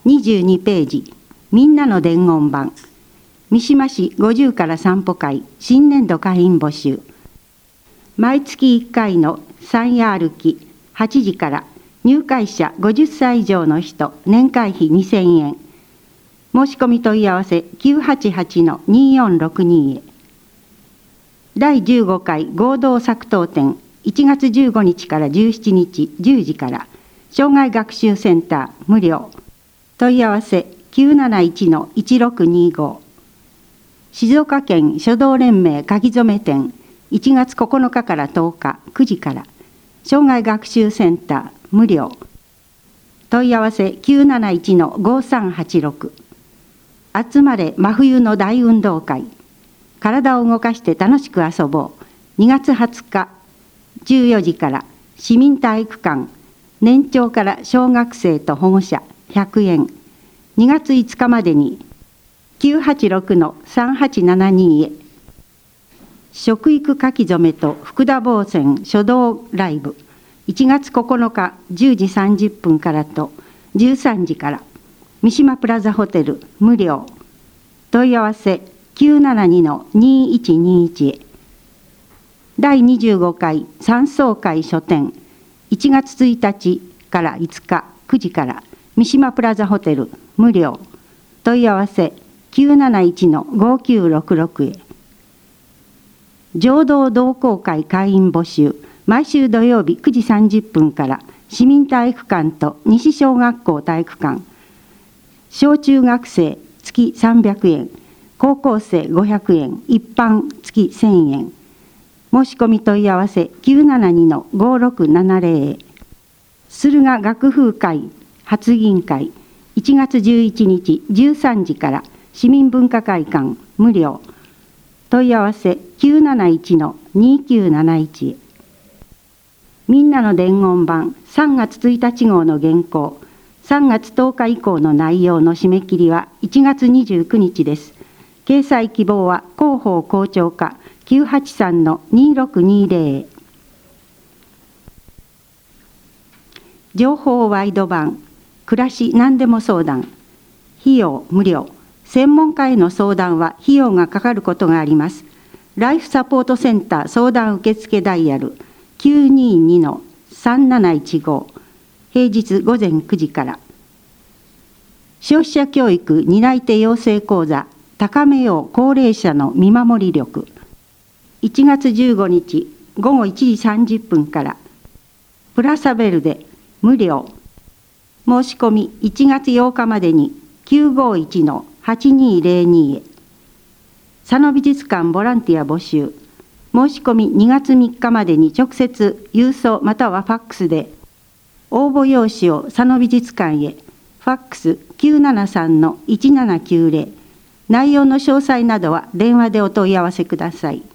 22ページ、みんなの伝言板。三島市50から散歩会新年度会員募集。毎月1回の山野歩き8時から入会者50歳以上の人年会費2000円。申し込み問い合わせ 988-2462 へ。第15回合同作刀展1月15日から17日10時から障害学習センター無料。問い合わせ 971-1625。静岡県書道連盟書き初め展1月9日から10日9時から障害学習センター無料。問い合わせ 971-5386。集まれ真冬の大運動会。体を動かして楽しく遊ぼう。2月20日14時から市民体育館。年長から小学生と保護者100円。2月5日までに 986-3872 へ。食育書き初めと福田坊泉書道ライブ1月9日10時30分からと13時から三島プラザホテル無料。問い合わせ 972-2121 へ。第25回山荘会書店1月1日から5日9時から三島プラザホテル無料。問い合わせ 971-5966 へ。浄土同好会会員募集。毎週土曜日9時30分から市民体育館と西小学校体育館。小中学生月300円、高校生500円、一般月1000円。申し込み問い合わせ 972-5670 へ。駿河学風会発議会1月11日13時から市民文化会館無料。問い合わせ 971-2971 へ。みんなの伝言板3月1日号の原稿、3月10日以降の内容の締め切りは1月29日です。掲載希望は広報校長課 983-2620 へ。情報ワイド版暮らし何でも相談。費用無料。専門家への相談は費用がかかることがあります。ライフサポートセンター相談受付ダイヤル 922-3715。平日午前9時から。消費者教育担い手養成講座高めよう高齢者の見守り力。1月15日午後1時30分からプラサベルで無料。申し込み1月8日までに 951-8202 へ。佐野美術館ボランティア募集。申し込み2月3日までに直接郵送またはファックスで応募用紙を佐野美術館へ。ファックス 973-1790。内容の詳細などは電話でお問い合わせください。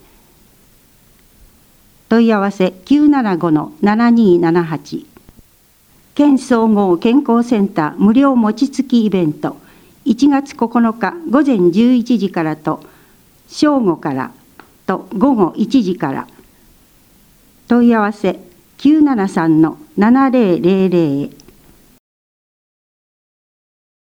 問い合わせ 975-7278。県総合健康センター無料餅つきイベント1月9日午前11時からと正午からと午後1時から。問い合わせ 973-7000 へ。